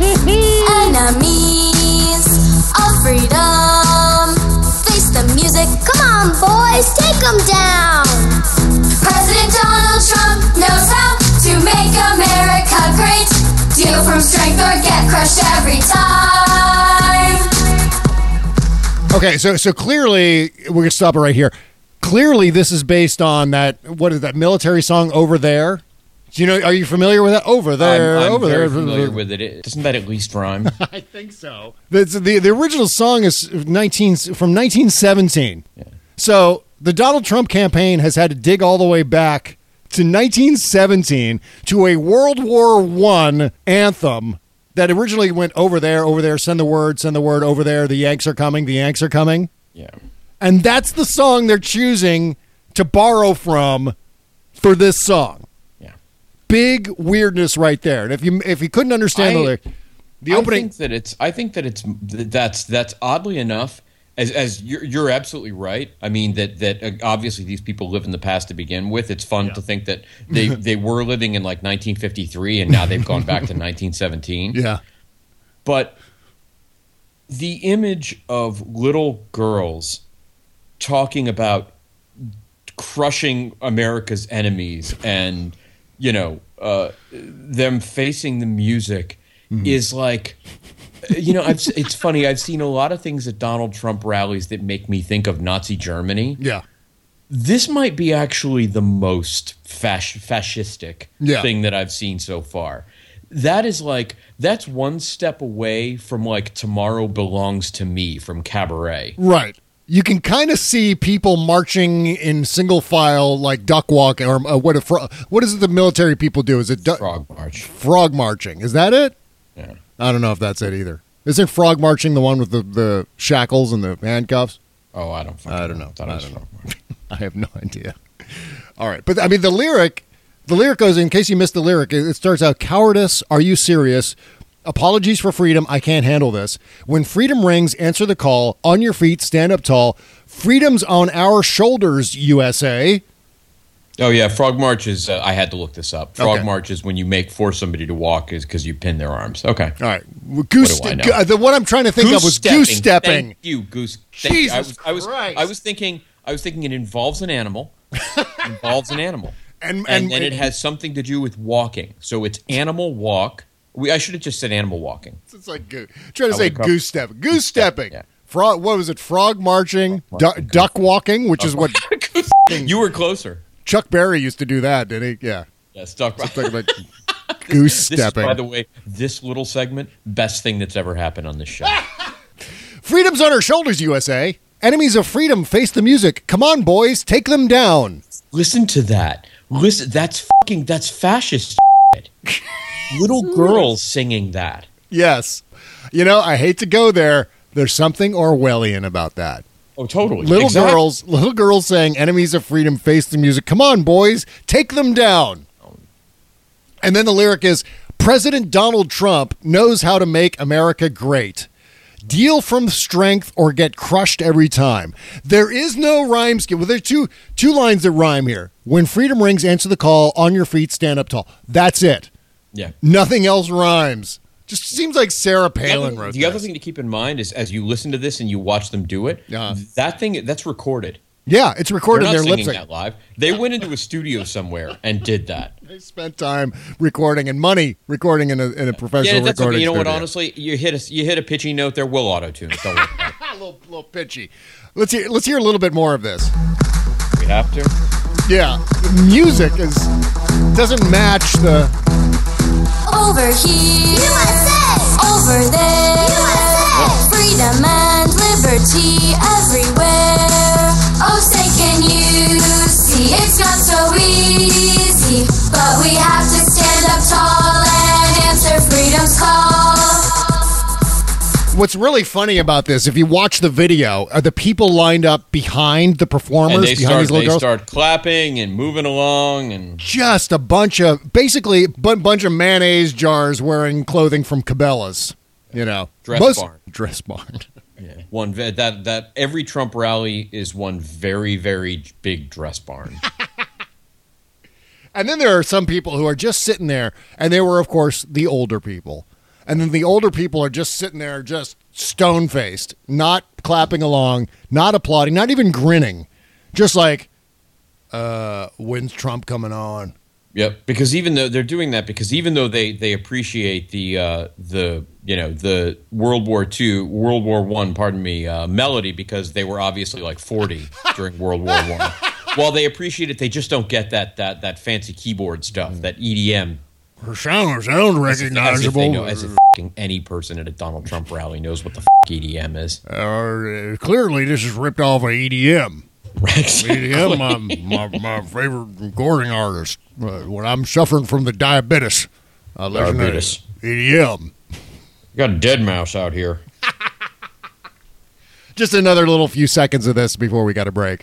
Enemies of freedom. Face the music. Come on, boys, take them down. President Donald Trump knows how to make America great. Deal from strength or get crushed every time. Okay, so so clearly, we're going to stop it right here. Clearly, this is based on that, what is that military song, Over There? Do you know, are you familiar with that? Over There, I'm, I'm Over very There. familiar with it. Doesn't that at least rhyme? I think so. The, the, the original song is nineteen from nineteen seventeen. Yeah. So the Donald Trump campaign has had to dig all the way back to nineteen seventeen to a World War One anthem that originally went over there, over there, send the word, send the word, over there, the Yanks are coming, the Yanks are coming. Yeah. And that's the song they're choosing to borrow from for this song. Yeah. Big weirdness right there. And if you if you couldn't understand I, the the opening, I think that it's I think that it's that's that's oddly enough, as as you're, you're absolutely right. I mean that that uh, obviously these people live in the past to begin with. It's fun yeah. to think that they they were living in like nineteen fifty-three and now they've gone back to nineteen seventeen. Yeah. But the image of little girls talking about crushing America's enemies and, you know, uh, them facing the music mm-hmm. is like, you know, I've, it's funny. I've seen a lot of things at Donald Trump rallies that make me think of Nazi Germany. Yeah. This might be actually the most fasc- fascistic yeah. thing that I've seen so far. That is like, that's one step away from like Tomorrow Belongs to Me from Cabaret. Right. You can kind of see people marching in single file, like duck walk, or uh, what? A fro- what is it the military people do? Is it du- frog march? Frog marching. Is that it? Yeah. I don't know if that's it either. Isn't frog marching the one with the, the shackles and the handcuffs? Oh, I don't. I don't know. know. I don't know. I have no idea. All right, but I mean the lyric. The lyric goes. In case you missed the lyric, it starts out: "Cowardice, are you serious? Apologies for freedom, I can't handle this. When freedom rings, answer the call. On your feet, stand up tall. Freedom's on our shoulders, U S A." Oh, yeah. Frog March is, uh, I had to look this up. Frog okay. March is when you make force somebody to walk is because you pin their arms. Okay. All right. Goose, what, do I know? the, what I'm trying to think goose of was stepping. goose stepping. Thank you, Goose. Thank Jesus you. I was, I was, Christ. I was thinking, I was thinking it involves an animal. It involves an animal. And, and, and, and it has something to do with walking. So it's animal walk. We, I should have just said animal walking. It's like go- trying to say goose stepping. Goose stepping. Yeah. Frog. What was it? Frog marching, du- duck walking, which is what you were closer. Chuck Berry used to do that, didn't he? Yeah. Yes, duck. Something like goose this stepping. Is, by the way, this little segment, best thing that's ever happened on this show. Freedom's on our shoulders, U S A. Enemies of freedom face the music. Come on, boys, take them down. Listen to that. Listen, that's fucking. That's fascist. Shit. Little girls singing that. Yes. You know, I hate to go there. There's something Orwellian about that. Oh, totally. Little exactly. girls, little girls saying enemies of freedom face the music. Come on, boys, take them down. And then the lyric is, President Donald Trump knows how to make America great. Deal from strength or get crushed every time. There is no rhyme scheme. Well, there's two two lines that rhyme here. When freedom rings, answer the call. On your feet, stand up tall. That's it. Yeah. Nothing else rhymes. Just seems like Sarah Palin the wrote The this. other thing to keep in mind is as you listen to this and you watch them do it, uh-huh. that thing, that's recorded. Yeah, it's recorded. They're not their singing lip that live. They went into a studio somewhere and did that. They spent time recording and money recording in a, in a professional yeah, that's recording okay. You know studio. what? Honestly, you hit a you hit a pitchy note there. We'll auto tune it. Don't worry about it. a little, little pitchy. Let's hear. Let's hear a little bit more of this. We have to. Yeah, the music is doesn't match the. Over here, U S A. Over there, U S A. Freedom and liberty everywhere. Oh, say can you see? It's not so easy, but we have to stand up tall and answer freedom's call. What's really funny about this, if you watch the video, are the people lined up behind the performers, and they behind start, these little they girls? start clapping and moving along, and just a bunch of basically a bunch of mayonnaise jars wearing clothing from Cabela's. You know, dress Most, barn, dress barn. Yeah, one that that every Trump rally is one very very big dress barn. And then there are some people who are just sitting there, and they were, of course, the older people. And then the older people are just sitting there, just stone-faced, not clapping along, not applauding, not even grinning. Just like, uh, when's Trump coming on? Yep, because even though they're doing that, because even though they, they appreciate the uh, the you know the World War Two, World War One, pardon me, uh, melody, because they were obviously like forty during World War One. While they appreciate it, they just don't get that that that fancy keyboard stuff, that E D M. Her sound sound recognizable. As if, they know, as if f***ing any person at a Donald Trump rally knows what the f*** E D M is. Uh, clearly, this is ripped off of E D M. Right. E D M, my, my, my favorite recording artist. Uh, when I'm suffering from the diabetes, I listen Diabetes. to E D M. You got a dead mouse out here. Just another little few seconds of this before we got a break.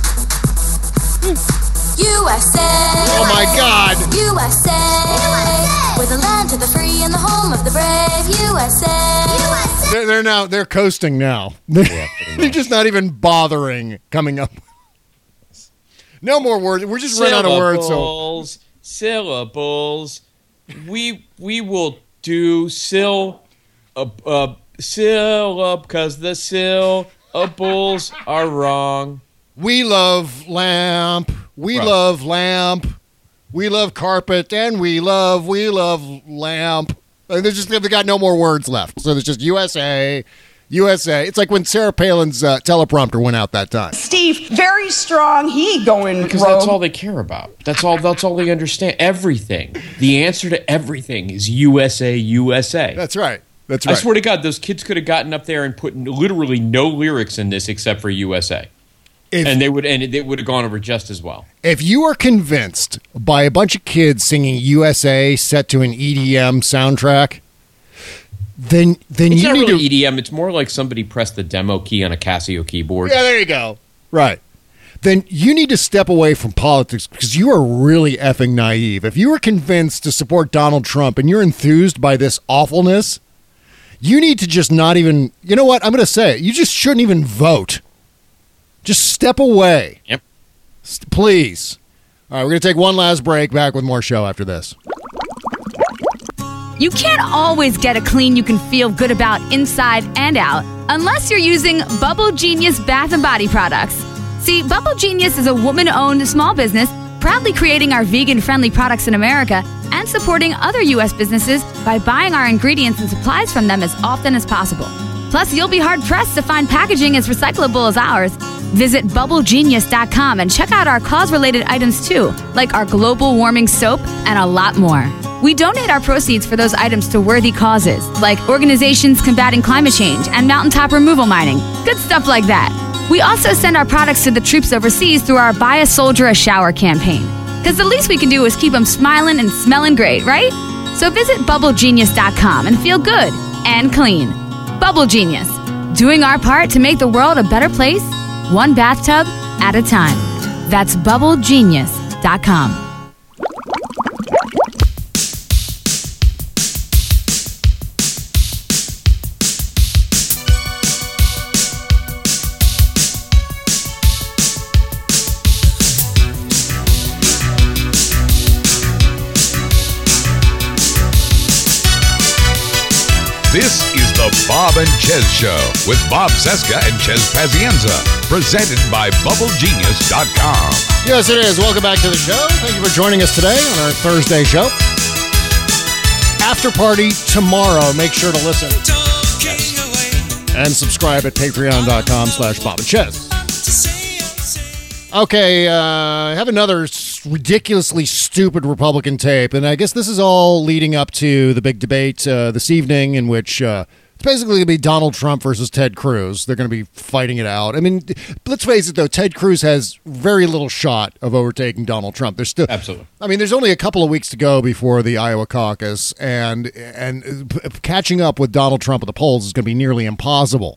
U S A. Oh my God. U S A. We're the land of the free and the home of the brave. U S A. They're, they're now they're coasting now. They're, they're just not even bothering coming up. No more words. We're just running out of words. So syllables. We we will do sil uh, uh syllab because the syllables are wrong. We love lamp. We Right. love lamp. We love carpet, and we love we love lamp. And there's just they've got no more words left. So there's just U S A, U S A. It's like when Sarah Palin's uh, teleprompter went out that time. Steve, very strong. He going Because rogue. that's all they care about. That's all. That's all they understand. Everything. The answer to everything is U S A, U S A. That's right. That's I right. swear to God, those kids could have gotten up there and put literally no lyrics in this except for U S A, If- and they would and it would have gone over just as well. If you are convinced by a bunch of kids singing U S A set to an E D M soundtrack, then then It's you not need really to E D M. It's more like somebody pressed the demo key on a Casio keyboard. Yeah, there you go. Right. Then you need to step away from politics because you are really effing naive. If you are convinced to support Donald Trump and you're enthused by this awfulness, you need to just not even, you know what? I'm going to say it. You just shouldn't even vote. Just step away. Yep. S- Please. All right, we're going to take one last break. Back with more show after this. You can't always get a clean you can feel good about inside and out unless you're using Bubble Genius Bath and Body products. See, Bubble Genius is a woman-owned small business proudly creating our vegan-friendly products in America and supporting other U S businesses by buying our ingredients and supplies from them as often as possible. Plus, you'll be hard-pressed to find packaging as recyclable as ours. Visit bubble genius dot com and check out our cause-related items too, like our global warming soap and a lot more. We donate our proceeds for those items to worthy causes, like organizations combating climate change and mountaintop removal mining. Good stuff like that. We also send our products to the troops overseas through our Buy a Soldier a Shower campaign. Because the least we can do is keep them smiling and smelling great, right? So visit bubble genius dot com and feel good and clean. Bubble Genius, doing our part to make the world a better place, one bathtub at a time. That's bubble genius dot com. This is the Bob and Ches Show with Bob Cesca and Ches Pazienza, presented by bubble genius dot com. Yes, it is. Welcome back to the show. Thank you for joining us today on our Thursday show. After party tomorrow. Make sure to listen. And subscribe at patreon dot com slash Bob and Ches. Okay, uh, I have another ridiculously stupid Republican tape, and I guess this is all leading up to the big debate uh, this evening in which uh, it's basically going to be Donald Trump versus Ted Cruz. They're going to be fighting it out. I mean, let's face it, though, Ted Cruz has very little shot of overtaking Donald Trump. There's still, Absolutely. I mean, there's only a couple of weeks to go before the Iowa caucus, and, and catching up with Donald Trump at the polls is going to be nearly impossible.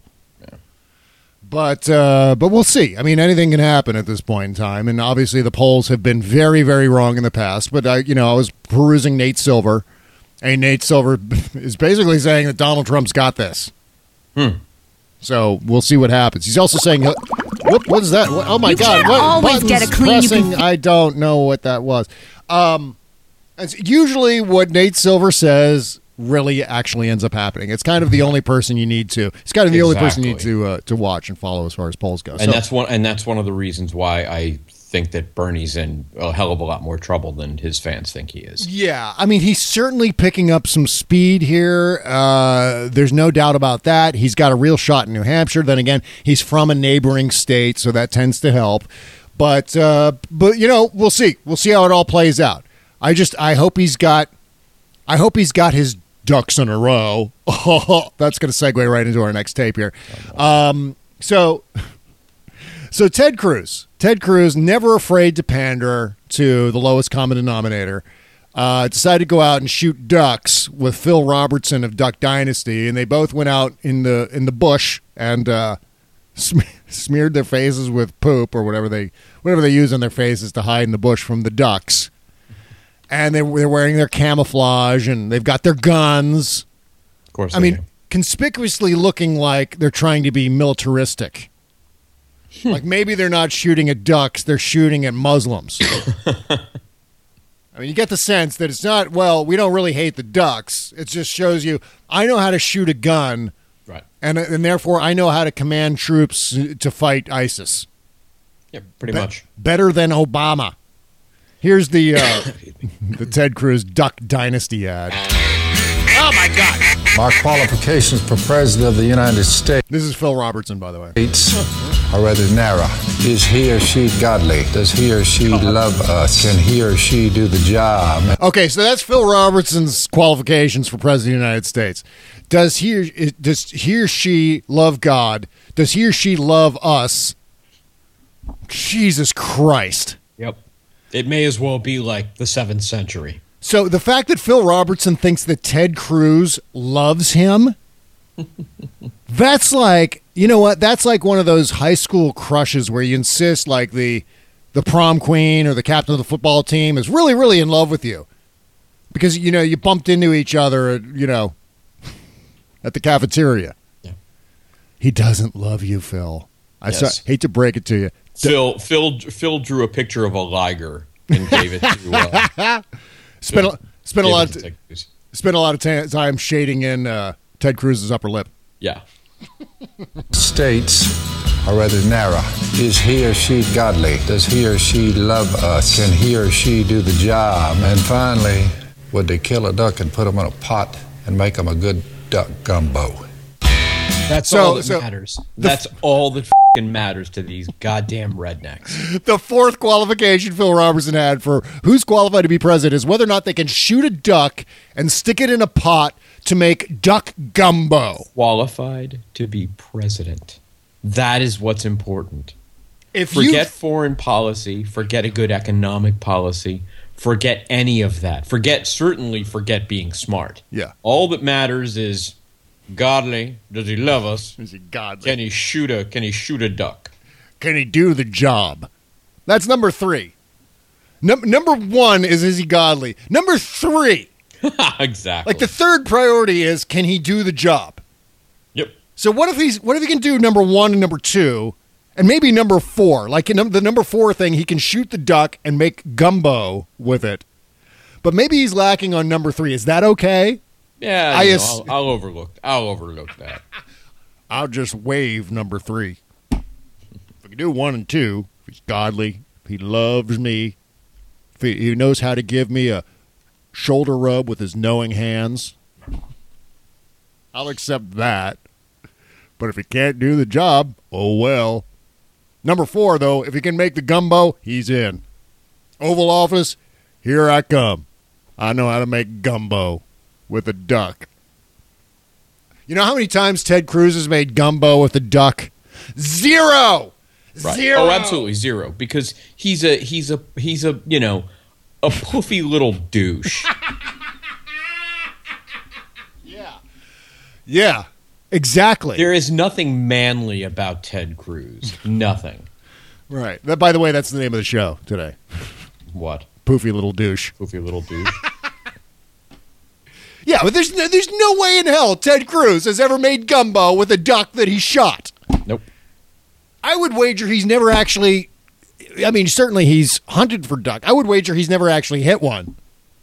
But uh, but we'll see. I mean, anything can happen at this point in time, and obviously the polls have been very, very wrong in the past. But I, you know, I was perusing Nate Silver, and Nate Silver is basically saying that Donald Trump's got this. Hmm. So we'll see what happens. He's also saying, "What? What is that? What, oh my You God! can't What always get buttons a clean you can pressing? I don't know what that was." Um, it's usually what Nate Silver says really actually ends up happening. It's kind of the only person you need to. It's kind of the only person you need to uh, to watch and follow as far as polls go. And So- that's one. And that's one of the reasons why I think that Bernie's in a hell of a lot more trouble than his fans think he is. Yeah, I mean, he's certainly picking up some speed here. Uh, there's no doubt about that. He's got a real shot in New Hampshire. Then again, he's from a neighboring state, so that tends to help. But uh, but you know, we'll see. We'll see how it all plays out. I just I hope he's got I hope he's got his ducks in a row. Oh, that's going to segue right into our next tape here. Um, so, so Ted Cruz, Ted Cruz, never afraid to pander to the lowest common denominator, uh, decided to go out and shoot ducks with Phil Robertson of Duck Dynasty, and they both went out in the in the bush and uh, sm- smeared their faces with poop or whatever they whatever they use on their faces to hide in the bush from the ducks. And they, they're wearing their camouflage, and they've got their guns. Of course. I mean, do. Conspicuously looking like they're trying to be militaristic. Like maybe they're not shooting at ducks, they're shooting at Muslims. I mean, you get the sense that it's not, well, we don't really hate the ducks. It just shows you, I know how to shoot a gun, right? And and therefore I know how to command troops to fight ISIS. Yeah, pretty Be- much. Better than Obama. Here's the uh, the Ted Cruz Duck Dynasty ad. Oh, my God. My qualifications for President of the United States. This is Phil Robertson, by the way. Are rather narrow. Is he or she godly? Does he or she love us? Can he or she do the job? Okay, so that's Phil Robertson's qualifications for President of the United States. Does he or, does he or she love God? Does he or she love us? Jesus Christ. Yep. It may as well be like the seventh century. So the fact that Phil Robertson thinks that Ted Cruz loves him, that's like, you know what? That's like one of those high school crushes where you insist like the the prom queen or the captain of the football team is really, really in love with you. Because, you know, you bumped into each other, you know, at the cafeteria. Yeah. He doesn't love you, Phil. I Yes. so, hate to break it to you. Phil Phil Phil drew a picture of a liger and gave it to uh, spent a, spent a lot of t- spent a lot of t- time shading in uh, Ted Cruz's upper lip. Yeah. States are rather narrow. Is he or she godly? Does he or she love us? Can he or she do the job? And finally, would they kill a duck and put him in a pot and make him a good duck gumbo? That's So- all that so matters. the- That's all that f***ing matters to these goddamn rednecks. The fourth qualification Phil Robertson had for who's qualified to be president is whether or not they can shoot a duck and stick it in a pot to make duck gumbo. Qualified to be president. That is what's important. If Forget you foreign policy. Forget a good economic policy. Forget any of that. Forget, certainly forget being smart. Yeah. All that matters is godly. Does he love us? Is he godly? Can he shoot a Can he shoot a duck? Can he do the job? That's number three. Num- number one is is he godly? Number three, Exactly. like the third priority is can he do the job? Yep. So what if he's what if he can do number one and number two, and maybe number four? Like in num- the number four thing, he can shoot the duck and make gumbo with it. But maybe he's lacking on number three. Is that okay? Yeah, I you know, ass- I'll, I'll overlook. I'll overlook that. I'll just waive number three. If I can do one and two, if he's godly, if he loves me, if he, he knows how to give me a shoulder rub with his knowing hands, I'll accept that. But if he can't do the job, oh well. Number four, though, if he can make the gumbo, he's in. Oval Office, here I come. I know how to make gumbo with a duck. You know how many times Ted Cruz has made gumbo with a duck? Zero. Right. Zero. Oh, absolutely zero. Because he's a he's a he's a you know a poofy little douche. Yeah, exactly. There is nothing manly about Ted Cruz. Nothing. Right. That, by the way, that's the name of the show today. What? Poofy little douche. Poofy little douche. Yeah, but there's no, there's no way in hell Ted Cruz has ever made gumbo with a duck that he shot. Nope. I would wager he's never actually. I mean, certainly he's hunted for duck. I would wager he's never actually hit one.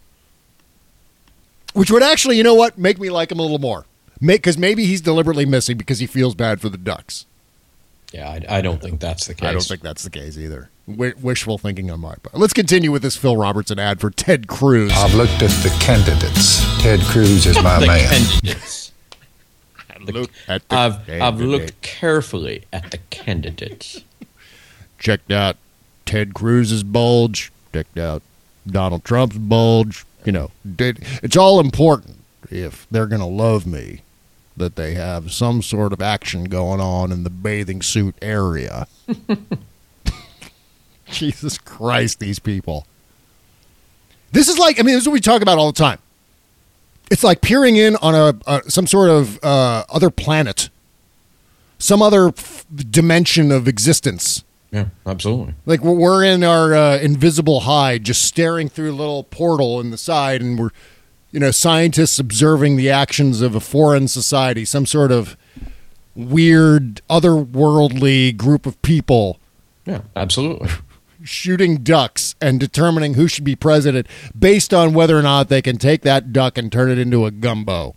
Which would actually, you know what, make me like him a little more. Because maybe he's deliberately missing because he feels bad for the ducks. Yeah, I, I don't think that's the case. I don't think that's the case either. W- wishful thinking on my part. Let's continue with this Phil Robertson ad for Ted Cruz. I've looked at the candidates. Ted Cruz is my the man. candidates. Look at the I've candidate. I've looked carefully at the candidates. Checked out Ted Cruz's bulge. Checked out Donald Trump's bulge. You know, did, it's all important if they're going to love me that they have some sort of action going on in the bathing suit area. Jesus Christ, these people. This is like, I mean, this is what we talk about all the time. It's like peering in on a, a some sort of uh, other planet. some other f- dimension of existence. Yeah, absolutely. Like we're in our uh, invisible hide, just staring through a little portal in the side, and we're, you know, scientists observing the actions of a foreign society, some sort of weird, otherworldly group of people. Yeah, absolutely. Shooting ducks and determining who should be president based on whether or not they can take that duck and turn it into a gumbo.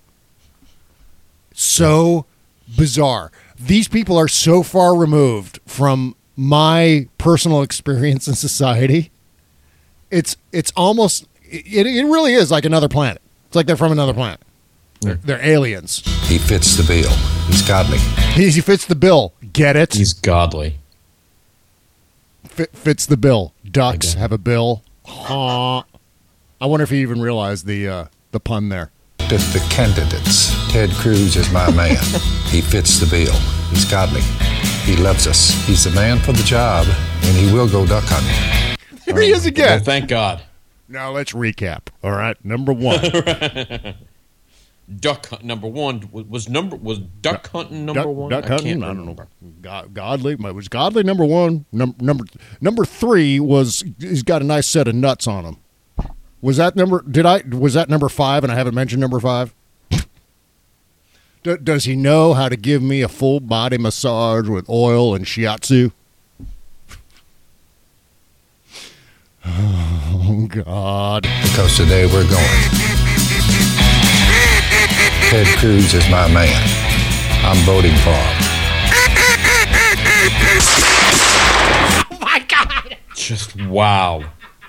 So bizarre. These people are so far removed from my personal experience in society. It's it's almost it, it really is like another planet. It's like they're from another planet. They're, they're aliens. He fits the bill. He's godly. He, he fits the bill. Get it? He's godly. Fit, fits the bill. Ducks have a bill. Huh. I wonder if he even realized the uh, the pun there. The, the candidates. Ted Cruz is my man. He fits the bill. He's godly. He loves us. He's the man for the job, and he will go duck hunting. There he is again. Well, thank God. Now let's recap. All right, number one. Duck hunt number one was number was duck hunting number duck, one. Duck I hunting. can't I don't remember. know. God, godly. It was godly number one. Num, number number three was he's got a nice set of nuts on him. Was that number? Did I? Was that number five? And I haven't mentioned number five. D- does he know how to give me a full body massage with oil and shiatsu? Oh God! Because today we're going. Ted Cruz is my man. I'm voting for him. Oh my God! Just wow.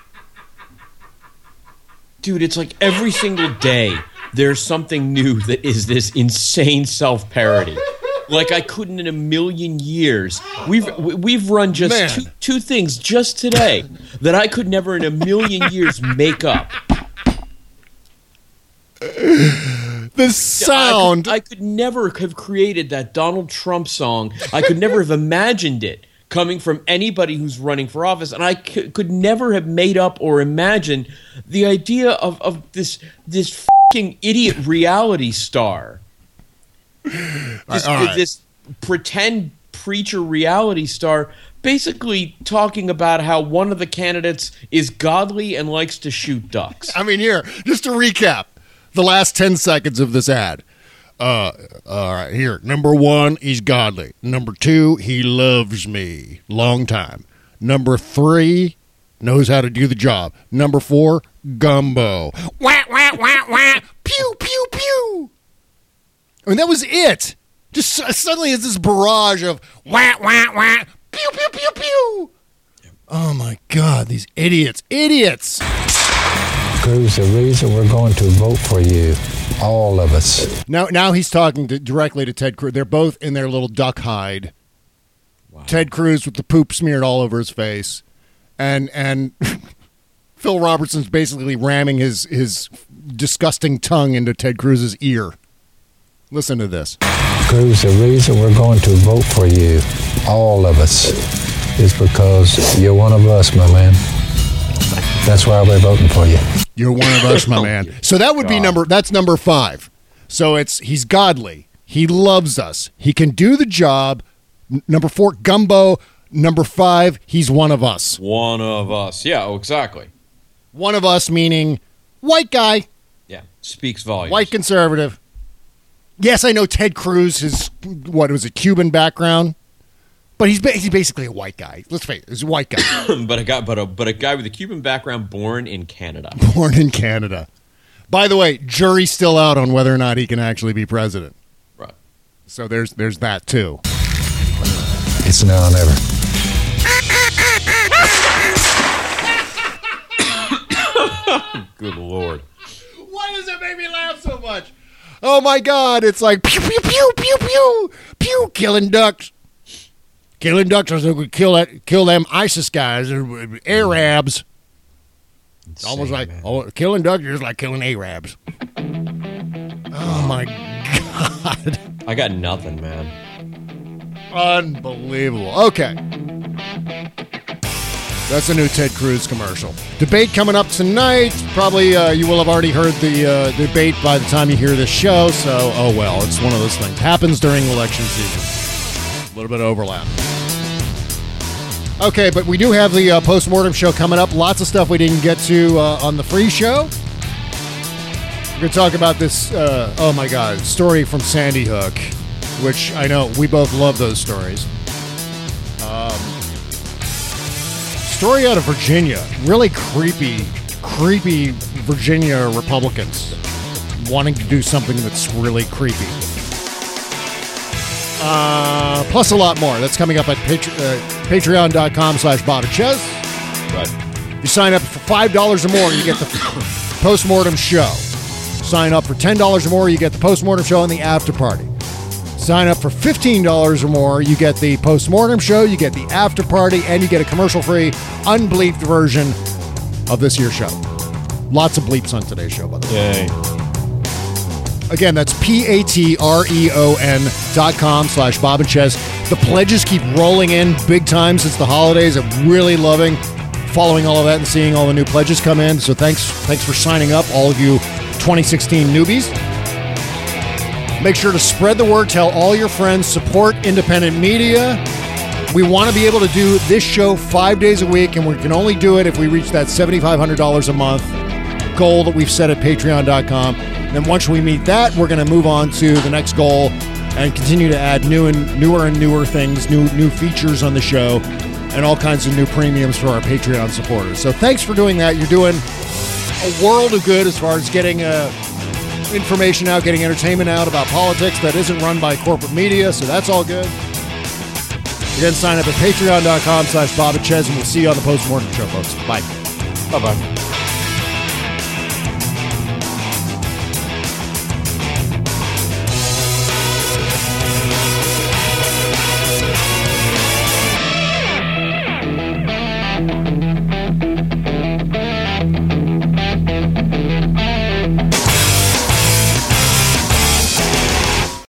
Dude, it's like every single day there's something new that is this insane self-parody. Like I couldn't in a million years. We've we've run just two, two things just today that I could never in a million years make up. The sound. I could, I could never have created that Donald Trump song. I could never have imagined it coming from anybody who's running for office. And I c- could never have made up or imagined the idea of, of this this fucking idiot reality star. This, right. this pretend preacher reality star basically talking about how one of the candidates is godly and likes to shoot ducks. I mean, here, just to recap the last ten seconds of this ad. Uh, all right, here. Number one, he's godly. Number two, he loves me. Long time. Number three, knows how to do the job. Number four, gumbo. Wah, wah, wah, wah. Pew, pew, pew. I mean, that was it. Just suddenly it's this barrage of wah, wah, wah. Pew, pew, pew, pew. Oh, my God, these idiots. Idiots. Cruz, the reason we're going to vote for you, all of us. Now, now he's talking to, directly to Ted Cruz. They're both in their little duck hide. Wow. Ted Cruz with the poop smeared all over his face, and and Phil Robertson's basically ramming his his disgusting tongue into Ted Cruz's ear. Listen to this. Cruz, the reason we're going to vote for you, all of us, is because you're one of us, my man. That's why we're voting for you. You're one of us, my man. So that would be number, that's number five. So it's, he's godly. He loves us. He can do the job. N- number four, gumbo. Number five, he's one of us. One of us. Yeah, oh, exactly. One of us meaning white guy. Yeah, speaks volumes. White conservative. Yes, I know Ted Cruz is, what was it, Cuban background? But he's ba- he's basically a white guy. Let's face it, he's a white guy. but a guy, but a but a guy with a Cuban background, born in Canada. Born in Canada. By the way, jury's still out on whether or not he can actually be president. Right. So there's there's that too. It's now or never. Good Lord. Why does it make me laugh so much? Oh my God! It's like pew pew pew pew pew pew, killing ducks. Killing ducks so we kill that, kill them ISIS guys, Arabs. It's almost like oh, killing ducks is like killing Arabs. Oh my God! I got nothing, man. Unbelievable. Okay, that's a new Ted Cruz commercial. Debate coming up tonight. Probably uh, you will have already heard the uh, debate by the time you hear this show. So oh well, it's one of those things. Happens during election season. little bit of overlap. Okay, but we do have the uh, post-mortem show coming up. Lots of stuff we didn't get to uh, on the free show. We're going to talk about this, uh, oh my God, story from Sandy Hook, which I know we both love those stories. Um, story out of Virginia. Really creepy, creepy Virginia Republicans wanting to do something that's really creepy. Uh, plus a lot more. That's coming up at Patre- uh, patreon.com slash Bob and Chez. Right. You sign up for five dollars or more, you get the post-mortem show. Sign up for ten dollars or more, you get the post-mortem show and the after party. Sign up for fifteen dollars or more, you get the post-mortem show, you get the after party, and you get a commercial-free, unbleeped version of this year's show. Lots of bleeps on today's show, by the way. Yay. Again, that's P-A-T-R-E-O-N dot com slash Bob and Chez. The pledges keep rolling in big time since the holidays. I'm really loving following all of that and seeing all the new pledges come in. So thanks thanks for signing up, all of you twenty sixteen newbies. Make sure to spread the word. Tell all your friends. Support independent media. We want to be able to do this show five days a week, and we can only do it if we reach that seven thousand five hundred dollars a month goal that we've set at patreon dot com. Then once we meet that, we're going to move on to the next goal and continue to add new and newer and newer things, new new features on the show, and all kinds of new premiums for our Patreon supporters. So thanks for doing that. You're doing a world of good as far as getting uh, information out, getting entertainment out about politics that isn't run by corporate media, so that's all good. Again, sign up at patreon dot com slash Bob and Chez, and we'll see you on the Post-Mortem Show, folks. Bye. Bye-bye.